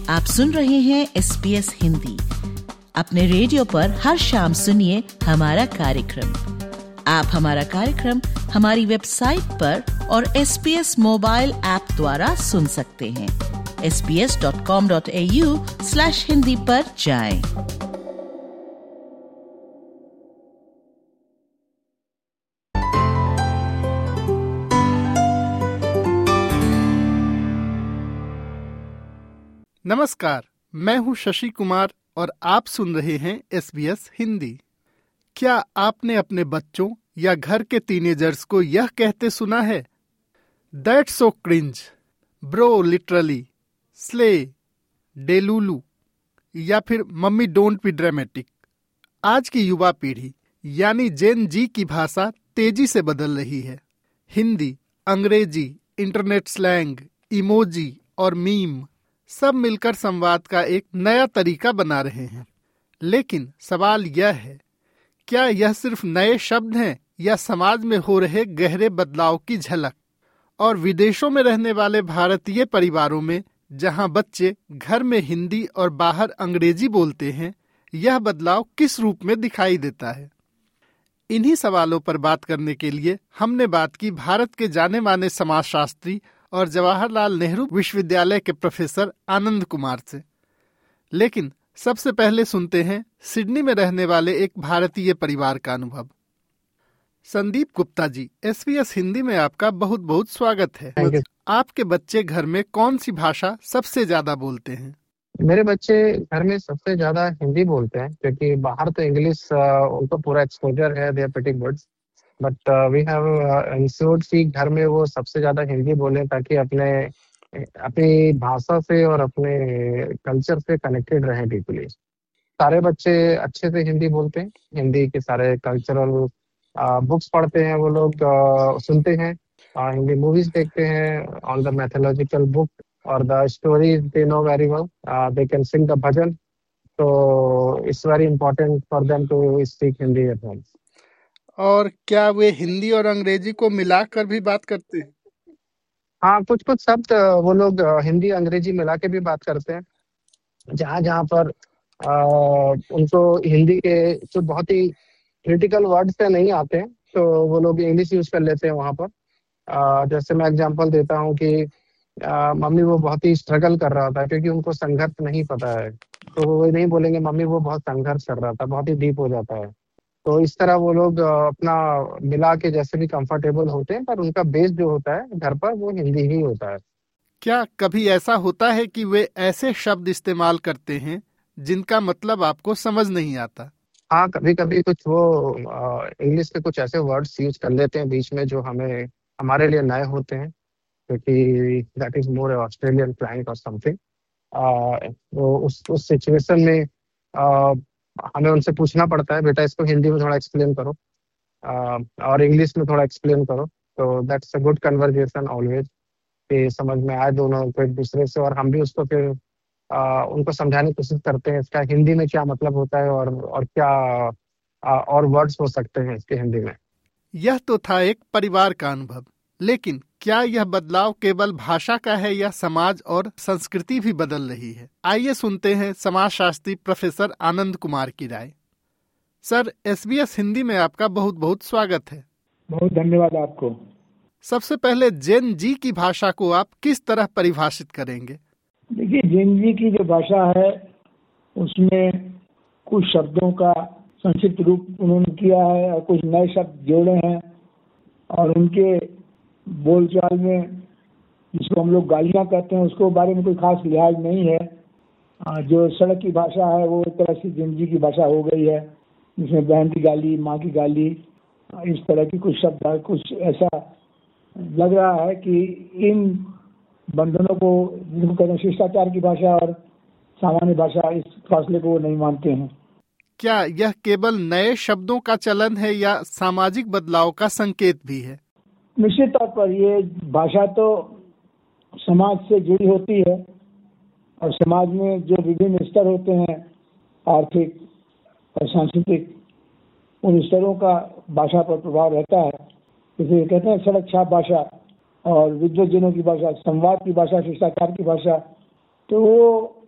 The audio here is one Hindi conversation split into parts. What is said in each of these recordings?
आप सुन रहे हैं SBS हिंदी। अपने रेडियो पर हर शाम सुनिए हमारा कार्यक्रम। आप हमारा कार्यक्रम हमारी वेबसाइट पर और SBS मोबाइल ऐप द्वारा सुन सकते हैं। sbs.com.au/hindi पर जाएं। नमस्कार, मैं हूं शशि कुमार और आप सुन रहे हैं SBS हिंदी। क्या आपने अपने बच्चों या घर के टीनेजर्स को यह कहते सुना है, that's so cringe, bro literally, slay, delulu, या फिर मम्मी डोंट बी ड्रामेटिक? आज की युवा पीढ़ी यानी जेन जी की भाषा तेजी से बदल रही है। हिंदी, अंग्रेजी, इंटरनेट स्लैंग, इमोजी और मीम सब मिलकर संवाद का एक नया तरीका बना रहे हैं। लेकिन सवाल यह है, क्या यह सिर्फ नए शब्द हैं या समाज में हो रहे गहरे बदलाव की झलक? और विदेशों में रहने वाले भारतीय परिवारों में जहां बच्चे घर में हिंदी और बाहर अंग्रेजी बोलते हैं, यह बदलाव किस रूप में दिखाई देता है? इन्हीं सवालों पर बात करने के लिए हमने बात की भारत के जाने माने समाजशास्त्री और जवाहरलाल नेहरू विश्वविद्यालय के प्रोफेसर आनंद कुमार से। लेकिन सबसे पहले सुनते हैं सिडनी में रहने वाले एक भारतीय परिवार का अनुभव। संदीप गुप्ता जी, SBS हिंदी में आपका बहुत बहुत स्वागत है। आपके बच्चे घर में कौन सी भाषा सबसे ज्यादा बोलते हैं? मेरे बच्चे घर में सबसे ज्यादा हिंदी बोलते हैं, क्योंकि बाहर तो इंग्लिश उनको पूरा एक्सपोजर है, they are pretty good, but we have insured कि घर में वो सबसे ज्यादा हिंदी बोलें, ताकि अपनी भाषा से और अपने कल्चर से कनेक्टेड रहें डीपली। सारे बच्चे अच्छे से हिंदी बोलते हैं, हिंदी के सारे कल्चरल बुक्स पढ़ते हैं, वो लोग सुनते हैं, हिंदी मूवीज देखते हैं, ऑन द मैथोलॉजिकल बुक और the stories they know very well, they can sing the bhajan, तो it's very important for them to speak Hindi at home. और क्या वे हिंदी और अंग्रेजी को मिलाकर भी बात करते हैं? हाँ, कुछ कुछ शब्द वो लोग हिंदी अंग्रेजी मिला के भी बात करते हैं। जहाँ जहाँ पर उनको हिंदी के जो बहुत ही क्रिटिकल वर्ड्स पे नहीं आते हैं, तो वो लोग इंग्लिश यूज कर लेते हैं वहाँ पर। जैसे मैं एग्जांपल देता हूँ कि मम्मी वो बहुत ही स्ट्रगल कर रहा था, क्योंकि उनको संघर्ष नहीं पता है, तो वो नहीं बोलेंगे मम्मी वो बहुत संघर्ष कर रहा था, बहुत ही डीप हो जाता है। तो इस तरह वो लोग अपना मिला के जैसे भी कंफर्टेबल होते हैं, पर उनका बेस जो होता है घर पर वो हिंदी ही होता है। क्या कभी ऐसा होता है कि वे ऐसे शब्द इस्तेमाल करते हैं जिनका मतलब आपको समझ नहीं आता? हाँ, कभी कभी कुछ वो इंग्लिश के कुछ ऐसे वर्ड्स यूज कर लेते हैं बीच में जो हमारे लिए नए होते हैं, क्योंकि that is more Australian client और समथिंग। तो उस सिचुएशन में हमें उनसे पूछना पड़ता है, बेटा इसको हिंदी में थोड़ा एक्सप्लेन करो और इंग्लिश में थोड़ा एक्सप्लेन करो। तो that's a good conversation always, कि समझ में आए दोनों को एक दूसरे से, और हम भी उसको फिर उनको समझाने की कोशिश करते हैं इसका हिंदी में क्या मतलब होता है और क्या और वर्ड्स हो सकते हैं इसके हिंदी में। यह तो था एक परिवार का अनुभव, लेकिन क्या यह बदलाव केवल भाषा का है या समाज और संस्कृति भी बदल रही है? आइए सुनते हैं समाजशास्त्री प्रोफेसर आनंद कुमार की राय। सर, SBS हिंदी में आपका बहुत बहुत स्वागत है। बहुत धन्यवाद आपको। सबसे पहले जेन जी की भाषा को आप किस तरह परिभाषित करेंगे? देखिए, जेन जी की जो भाषा है उसमें कुछ शब्दों का संक्षिप्त रूप उन्होंने किया है और कुछ नए शब्द जोड़े हैं, और उनके बोलचाल में जिसको हम लोग गालियाँ कहते हैं उसको बारे में कोई खास लिहाज नहीं है। जो सड़क की भाषा है वो एक तरह से जेन जी की भाषा हो गई है, जिसमें बहन की गाली, माँ की गाली, इस तरह की कुछ शब्द है। कुछ ऐसा लग रहा है कि इन बंधनों को, जिनको कहते हैं शिष्टाचार की भाषा और सामान्य भाषा, इस फासले को वो नहीं मानते हैं। क्या यह केवल नए शब्दों का चलन है या सामाजिक बदलाव का संकेत भी है? निश्चित तौर पर ये भाषा तो समाज से जुड़ी होती है, और समाज में जो विभिन्न स्तर होते हैं, आर्थिक और सांस्कृतिक, उन स्तरों का भाषा पर प्रभाव रहता है। जैसे कहते हैं सड़क छाप भाषा और विद्वज्जनों की भाषा, संवाद की भाषा, शिष्टाचार की भाषा, तो वो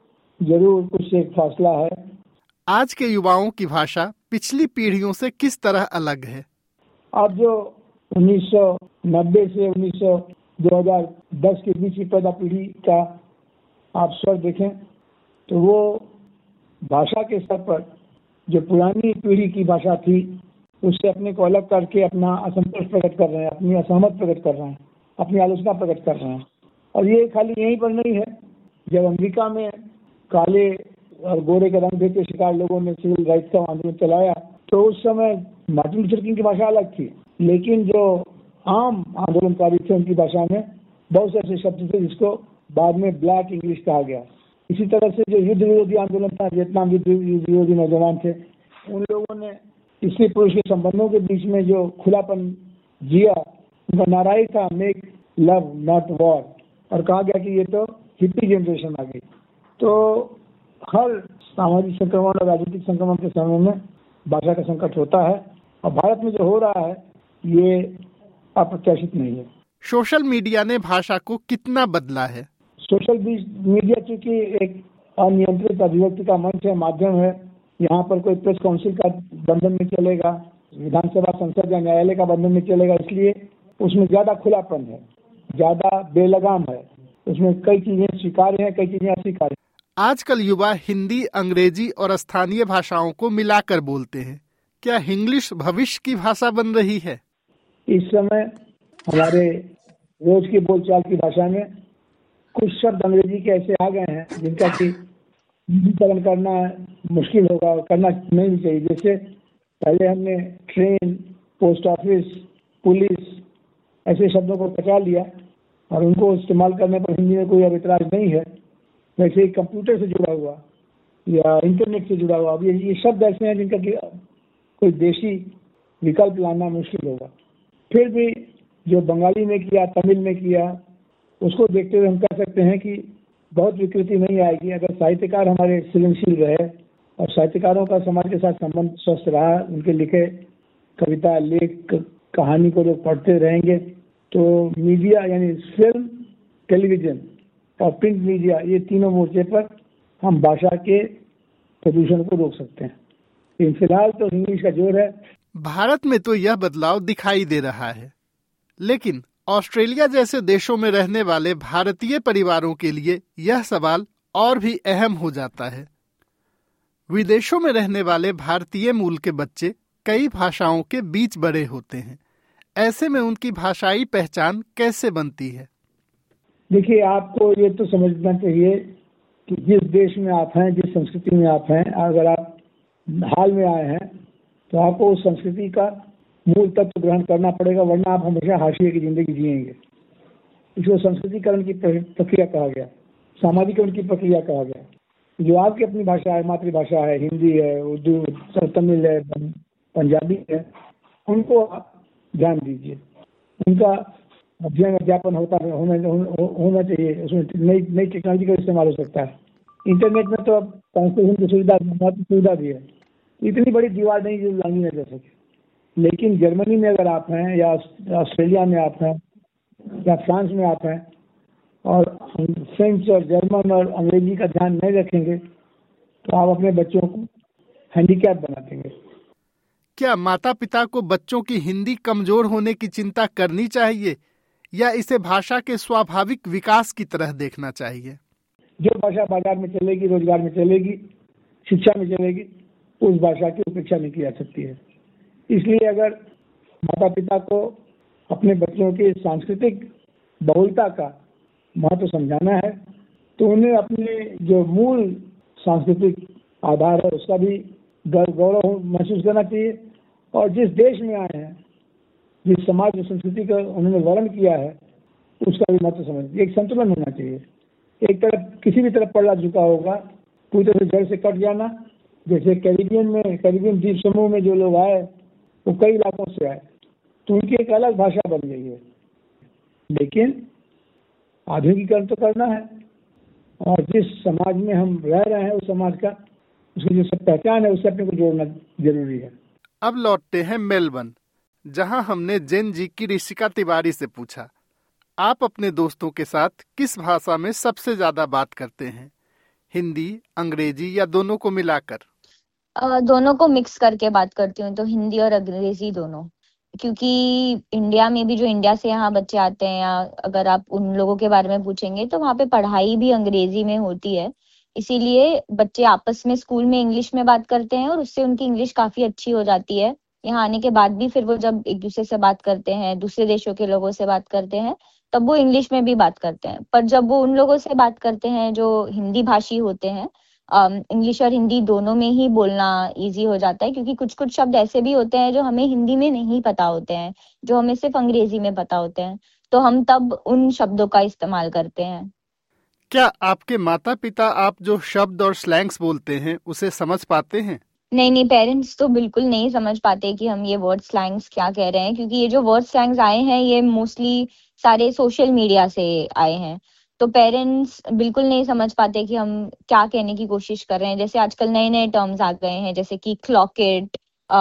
जरूर कुछ एक फासला है। आज के युवाओं की भाषा पिछली पीढ़ियों से किस तरह अलग है? अब जो 1990 से 2010 के बीच की पैदा पीढ़ी का आप स्वर देखें तो वो भाषा के स्तर पर जो पुरानी पीढ़ी की भाषा थी उससे अपने को अलग करके अपना असंतोष प्रकट कर रहे हैं, अपनी असहमत प्रकट कर रहे हैं, अपनी आलोचना प्रकट कर रहे हैं। और ये खाली यहीं पर नहीं है। जब अमेरिका में काले और गोरे के रंग भेद के शिकार लोगों ने सिविल राइट्स का आंदोलन चलाया तो उस समय मार्टिन लूथर किंग की भाषा अलग थी, लेकिन जो आम आंदोलनकारी थे उनकी भाषा में बहुत से ऐसे शब्द थे जिसको बाद में ब्लैक इंग्लिश कहा गया। इसी तरह से जो युद्ध विरोधी आंदोलन था, वियतनाम युद्ध विरोधी नौजवान थे, उन लोगों ने स्त्री पुरुष के संबंधों के बीच में जो खुलापन जिया, उनका नारा ही था मेक लव नॉट वॉर, और कहा गया कि ये तो हिप्पी जनरेशन आ गई। तो हर सामाजिक संक्रमण और राजनीतिक संक्रमण के समय में भाषा का संकट होता है, और भारत में जो हो रहा है ये अप्रत्याशित नहीं है। सोशल मीडिया ने भाषा को कितना बदला है? सोशल मीडिया चूंकि एक अनियंत्रित अभिव्यक्ति का मंच है, माध्यम है। यहाँ पर कोई प्रेस काउंसिल का बंधन नहीं चलेगा, विधानसभा, संसद या न्यायालय का बंधन नहीं चलेगा, इसलिए उसमें ज्यादा खुलापन है, ज्यादा बेलगाम है, उसमें कई चीजें स्वीकार्य हैं, कई चीजें अस्वीकार्य। आजकल युवा हिंदी, अंग्रेजी और स्थानीय भाषाओं को मिलाकर बोलते हैं। क्या इंग्लिश भविष्य की भाषा बन रही है? इस समय हमारे रोज की बोलचाल की भाषा में कुछ शब्द अंग्रेजी के ऐसे आ गए हैं जिनका कि हिंदीकरण करना मुश्किल होगा, करना नहीं चाहिए। जैसे पहले हमने ट्रेन, पोस्ट ऑफिस, पुलिस ऐसे शब्दों को बचा लिया और उनको इस्तेमाल करने पर हिंदी में कोई अब इतराज नहीं है। वैसे ही कंप्यूटर से जुड़ा हुआ या इंटरनेट से जुड़ा हुआ, अब ये शब्द ऐसे हैं जिनका कि कोई देशी विकल्प लाना मुश्किल होगा। फिर भी जो बंगाली में किया, तमिल में किया, उसको देखते हुए हम कह सकते हैं कि बहुत विकृति नहीं आएगी अगर साहित्यकार हमारे सृजनशील रहे और साहित्यकारों का समाज के साथ संबंध स्वस्थ रहा, उनके लिखे कविता, लेख, कहानी को लोग पढ़ते रहेंगे तो मीडिया यानी फिल्म, टेलीविजन और प्रिंट मीडिया, ये तीनों मोर्चे पर हम भाषा के प्रदूषण को रोक सकते हैं। फिलहाल तो इंग्लिश का जोर है। भारत में तो यह बदलाव दिखाई दे रहा है, लेकिन ऑस्ट्रेलिया जैसे देशों में रहने वाले भारतीय परिवारों के लिए यह सवाल और भी अहम हो जाता है। विदेशों में रहने वाले भारतीय मूल के बच्चे कई भाषाओं के बीच बड़े होते हैं। ऐसे में उनकी भाषाई पहचान कैसे बनती है? देखिए, आपको ये तो समझना चाहिए कि जिस देश में आप हैं, जिस संस्कृति में आप हैं, अगर आप हाल में आए हैं तो आपको उस संस्कृति का मूल तत्व ग्रहण करना पड़ेगा, वरना आप हमेशा हाशिए की जिंदगी जिएंगे। इसको संस्कृतिकरण की प्रक्रिया कहा गया, सामाजिकरण की प्रक्रिया कहा गया। जो आपकी अपनी भाषा है, मातृभाषा है, हिंदी है, उर्दू, तमिल है, पंजाबी है, उनको आप ध्यान दीजिए। उनका अध्ययन अध्यापन होना चाहिए। उसमें नई टेक्नोलॉजी का इस्तेमाल हो सकता है। इंटरनेट में तो अब ट्रांसलेशन की सुविधा भी है। इतनी बड़ी दीवार नहीं जो लांगी न जा सके। लेकिन जर्मनी में अगर आप हैं या ऑस्ट्रेलिया में आप हैं या फ्रांस में आप हैं और फ्रेंच और जर्मन और अंग्रेजी का ध्यान नहीं रखेंगे तो आप अपने बच्चों को हैंडीकैप बना देंगे। क्या माता पिता को बच्चों की हिंदी कमजोर होने की चिंता करनी चाहिए या इसे भाषा के स्वाभाविक विकास की तरह देखना चाहिए? जो भाषा बाजार में चलेगी, रोजगार में चलेगी, शिक्षा में चलेगी, उस भाषा की उपेक्षा नहीं की जा सकती है। इसलिए अगर माता पिता को अपने बच्चों की सांस्कृतिक बहुलता का महत्व समझाना है तो उन्हें अपने जो मूल सांस्कृतिक आधार है उसका भी गौरव महसूस करना चाहिए। और जिस देश में आए हैं, जिस समाज और संस्कृति का उन्होंने वर्ण किया है, उसका भी महत्व समझ, एक संतुलन होना चाहिए। एक तरफ किसी भी तरफ पल्ला झुका होगा, पूरी तरह से जड़ से कट जाना। जैसे कैरिबियन द्वीप समूह में जो लोग आए वो कई इलाकों से आए तो उनकी एक अलग भाषा बन गई है। लेकिन आधुनिकीकरण तो करना है और जिस समाज में हम रह रहे हैं उस समाज का, उसकी जो सब पहचान है उससे अपने को जोड़ना जरूरी है। अब लौटते हैं मेलबर्न, जहां हमने जेन जी की ऋषिका तिवारी से पूछा, आप अपने दोस्तों के साथ किस भाषा में सबसे ज्यादा बात करते हैं, हिंदी, अंग्रेजी या दोनों को मिलाकर? दोनों को मिक्स करके बात करती हूँ, तो हिंदी और अंग्रेजी दोनों। क्योंकि इंडिया में भी जो इंडिया से यहाँ बच्चे आते हैं, या अगर आप उन लोगों के बारे में पूछेंगे तो वहाँ पे पढ़ाई भी अंग्रेजी में होती है। इसीलिए बच्चे आपस में स्कूल में इंग्लिश में बात करते हैं और उससे उनकी इंग्लिश काफी अच्छी हो जाती है। यहाँ आने के बाद भी फिर वो जब एक दूसरे से बात करते हैं, दूसरे देशों के लोगों से बात करते हैं, तब वो इंग्लिश में भी बात करते हैं। पर जब वो उन लोगों से बात करते हैं जो हिंदी भाषी होते हैं, इंग्लिश और हिंदी दोनों में ही बोलना इजी हो जाता है। क्योंकि कुछ कुछ शब्द ऐसे भी होते हैं जो हमें हिंदी में नहीं पता होते हैं, जो हमें सिर्फ अंग्रेजी में पता होते हैं, तो हम तब उन शब्दों का इस्तेमाल करते हैं। क्या आपके माता पिता आप जो शब्द और स्लैंग्स बोलते हैं उसे समझ पाते हैं? नहीं, पेरेंट्स तो बिल्कुल नहीं समझ पाते कि हम ये वर्ड स्लैंग्स क्या कह रहे हैं। क्योंकि ये जो वर्ड स्लैंग्स आए हैं ये मोस्टली सारे सोशल मीडिया से आए हैं, तो पेरेंट्स बिल्कुल नहीं समझ पाते कि हम क्या कहने की कोशिश कर रहे हैं। जैसे आजकल नए नए टर्म्स आ गए हैं, जैसे कि क्लॉक इट,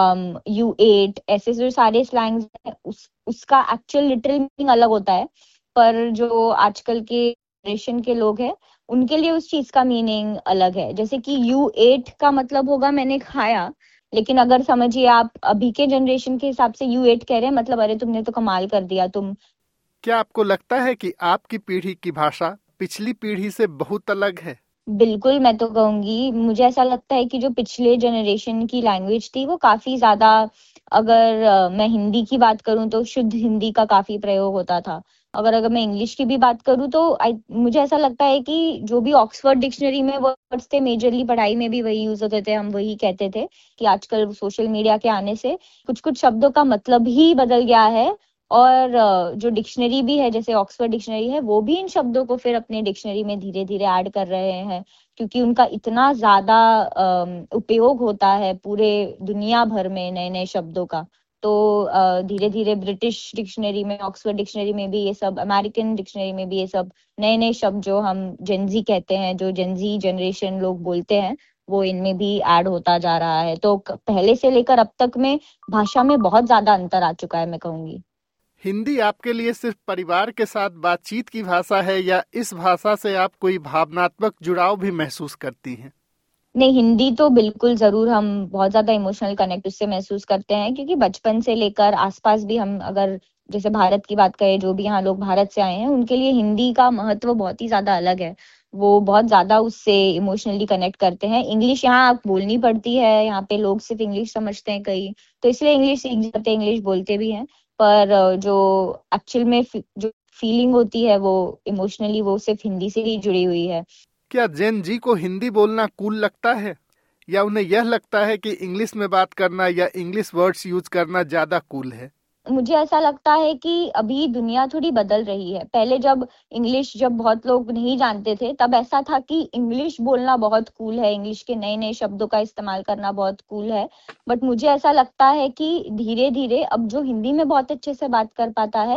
यू एट, ऐसे जो सारे स्लैंग्स हैं उसका एक्चुअल लिटरल मीनिंग अलग होता है। पर जो आजकल के जनरेशन के लोग हैं उनके लिए उस चीज का मीनिंग अलग है। जैसे कि यू एट का मतलब होगा मैंने खाया, लेकिन अगर समझिए आप अभी के जनरेशन के हिसाब से यू एट कह रहे हैं, मतलब अरे तुमने तो कमाल कर दिया तुम। क्या आपको लगता है कि आपकी पीढ़ी की भाषा पिछली पीढ़ी से बहुत अलग है? बिल्कुल, मैं तो कहूंगी, मुझे ऐसा लगता है कि जो पिछले जनरेशन की लैंग्वेज थी वो काफी ज्यादा, अगर मैं हिंदी की बात करूं तो शुद्ध हिंदी का काफी प्रयोग होता था। अगर मैं इंग्लिश की भी बात करूं तो मुझे ऐसा लगता है कि जो भी ऑक्सफोर्ड डिक्शनरी में वर्ड्स थे, मेजरली पढ़ाई में भी वही यूज होते थे, हम वही कहते थे। कि आजकल सोशल मीडिया के आने से कुछ कुछ शब्दों का मतलब ही बदल गया है, और जो डिक्शनरी भी है, जैसे ऑक्सफोर्ड डिक्शनरी है, वो भी इन शब्दों को फिर अपने डिक्शनरी में धीरे धीरे ऐड कर रहे हैं। क्योंकि उनका इतना ज्यादा उपयोग होता है पूरे दुनिया भर में नए नए शब्दों का। तो धीरे धीरे ब्रिटिश डिक्शनरी में, ऑक्सफोर्ड डिक्शनरी में भी ये सब, अमेरिकन डिक्शनरी में भी ये सब नए नए शब्द जो हम जेनजी कहते हैं, जो जेनजी जनरेशन लोग बोलते हैं, वो इनमें भी ऐड होता जा रहा है। तो पहले से लेकर अब तक में भाषा में बहुत ज्यादा अंतर आ चुका है, मैं कहूंगी। हिंदी आपके लिए सिर्फ परिवार के साथ बातचीत की भाषा है, या इस भाषा से आप कोई भावनात्मक जुड़ाव भी महसूस करती हैं? नहीं, हिंदी तो बिल्कुल जरूर, हम बहुत ज्यादा इमोशनल कनेक्ट उससे महसूस करते हैं। क्योंकि बचपन से लेकर आसपास भी, हम अगर जैसे भारत की बात करें, जो भी यहाँ लोग भारत से आए हैं उनके लिए हिंदी का महत्व बहुत ही ज्यादा अलग है। वो बहुत ज्यादा उससे इमोशनली कनेक्ट करते हैं। इंग्लिश यहाँ बोलनी पड़ती है, यहाँ पे लोग सिर्फ इंग्लिश समझते हैं कई, तो इसलिए इंग्लिश सीख जाते हैं, इंग्लिश बोलते भी हैं। पर जो एक्चुअल में जो फीलिंग होती है वो इमोशनली वो सिर्फ हिंदी से ही जुड़ी हुई है। क्या जेन जी को हिंदी बोलना कूल लगता है, या उन्हें यह लगता है कि इंग्लिश में बात करना या इंग्लिश वर्ड्स यूज करना ज्यादा कूल है? मुझे ऐसा लगता है कि अभी दुनिया थोड़ी बदल रही है। पहले जब बहुत लोग नहीं जानते थे, तब ऐसा था कि इंग्लिश बोलना बहुत कूल है, इंग्लिश के नए नए शब्दों का इस्तेमाल करना बहुत कूल है। बट मुझे ऐसा लगता है कि धीरे धीरे अब जो हिंदी में बहुत अच्छे से बात कर पाता है,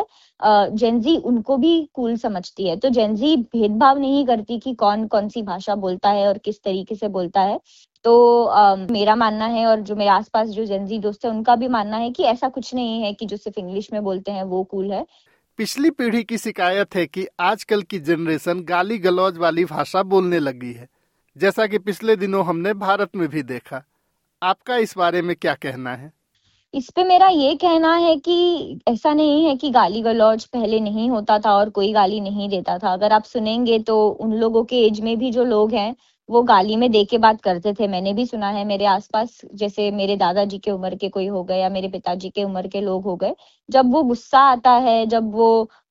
जेनजी उनको भी कूल समझती है। तो जेनजी भेदभाव नहीं करती कि कौन कौन सी भाषा बोलता है और किस तरीके से बोलता है। तो मेरा मानना है, और जो मेरे आसपास जो जेनजी दोस्त है उनका भी मानना है, कि ऐसा कुछ नहीं है कि जो सिर्फ इंग्लिश में बोलते हैं वो कूल है। पिछली पीढ़ी की शिकायत है कि आजकल की जनरेशन गाली गलौज वाली भाषा बोलने लगी है, जैसा कि पिछले दिनों हमने भारत में भी देखा। आपका इस बारे में क्या कहना है? इस पे मेरा ये कहना है कि ऐसा नहीं है कि गाली गलौज पहले नहीं होता था और कोई गाली नहीं देता था। अगर आप सुनेंगे तो उन लोगों के एज में भी जो लोग हैं वो गाली में दे के बात करते थे। मैंने भी सुना है मेरे आसपास, जैसे मेरे दादाजी के उम्र के कोई हो गए या मेरे पिताजी के उम्र के लोग हो गए, जब वो गुस्सा आता है, जब वो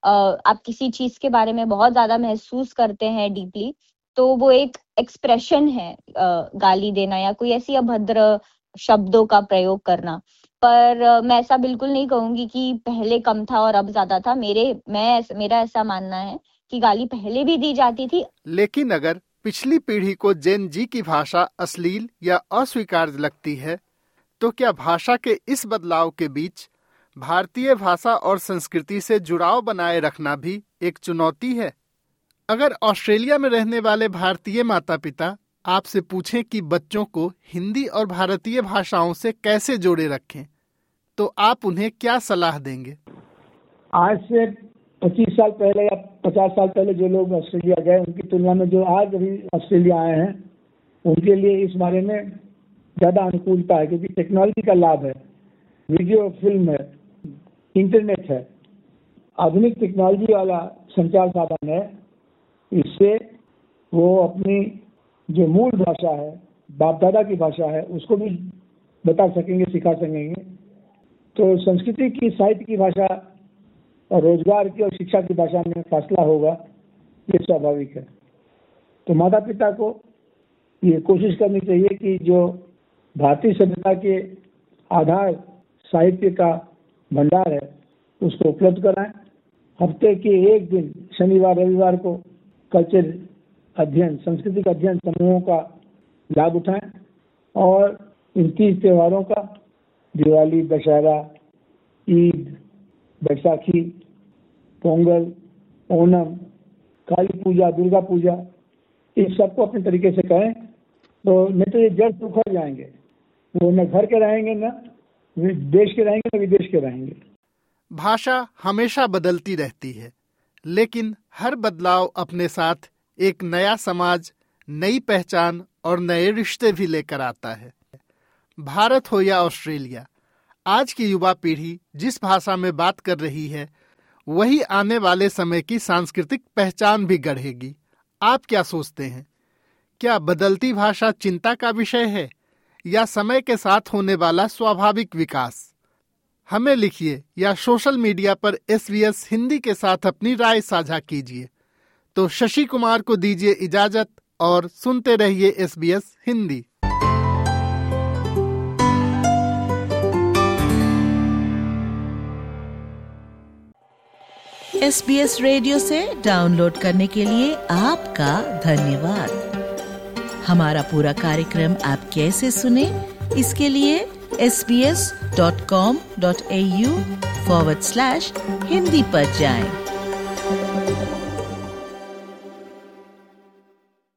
आप किसी चीज के बारे में बहुत ज्यादा महसूस करते हैं डीपली, तो वो एक एक्सप्रेशन है गाली देना या कोई ऐसी अभद्र शब्दों का प्रयोग करना। पर मैं ऐसा बिल्कुल नहीं कहूंगी कि पहले कम था और अब ज्यादा था। मेरा ऐसा मानना है कि गाली पहले भी दी जाती थी। लेकिन अगर पिछली पीढ़ी को जेन जी की भाषा अश्लील या अस्वीकार्य लगती है, तो क्या भाषा के इस बदलाव के बीच भारतीय भाषा और संस्कृति से जुड़ाव बनाए रखना भी एक चुनौती है? अगर ऑस्ट्रेलिया में रहने वाले भारतीय माता पिता आपसे पूछें कि बच्चों को हिंदी और भारतीय भाषाओं से कैसे जोड़े रखें, तो आप उन्हें क्या सलाह देंगे? आज से 25 साल पहले या 50 साल पहले जो लोग ऑस्ट्रेलिया गए उनकी तुलना में जो आज अभी ऑस्ट्रेलिया आए हैं उनके लिए इस बारे में ज़्यादा अनुकूलता है, क्योंकि टेक्नोलॉजी का लाभ है, वीडियो फिल्म है, इंटरनेट है, आधुनिक टेक्नोलॉजी वाला संचार साधन है। इससे वो अपनी जो मूल भाषा है, बाप दादा की भाषा है, उसको भी बता सकेंगे, सिखा सकेंगे। तो संस्कृति की, साहित्य की भाषा और रोजगार की और शिक्षा की भाषा में फासला होगा, ये स्वाभाविक है। तो माता पिता को ये कोशिश करनी चाहिए कि जो भारतीय सभ्यता के आधार साहित्य का भंडार है उसको उपलब्ध कराएं। हफ्ते के एक दिन शनिवार रविवार को कल्चर अध्ययन, सांस्कृतिक अध्ययन समूहों का लाभ उठाएं और इन 30 त्योहारों का, दिवाली, दशहरा, ईद, बैसाखी, पोंगल, ओणम, काली पूजा, दुर्गा पूजा, इस सबको अपने तरीके से करें। तो नहीं तो ये जड़ उखड़ जाएंगे, वो न घर के रहेंगे, न देश के रहेंगे, न विदेश के रहेंगे। भाषा हमेशा बदलती रहती है, लेकिन हर बदलाव अपने साथ एक नया समाज, नई पहचान और नए रिश्ते भी लेकर आता है। भारत हो या ऑस्ट्रेलिया, आज की युवा पीढ़ी जिस भाषा में बात कर रही है वही आने वाले समय की सांस्कृतिक पहचान भी गढ़ेगी। आप क्या सोचते हैं? क्या बदलती भाषा चिंता का विषय है या समय के साथ होने वाला स्वाभाविक विकास? हमें लिखिए या सोशल मीडिया पर SBS हिंदी के साथ अपनी राय साझा कीजिए। तो शशि कुमार को दीजिए इजाजत और सुनते रहिए SBS हिंदी। SBS रेडियो से डाउनलोड करने के लिए आपका धन्यवाद। हमारा पूरा कार्यक्रम आप कैसे सुने, इसके लिए sbs.com.au/hindi पर जाएं।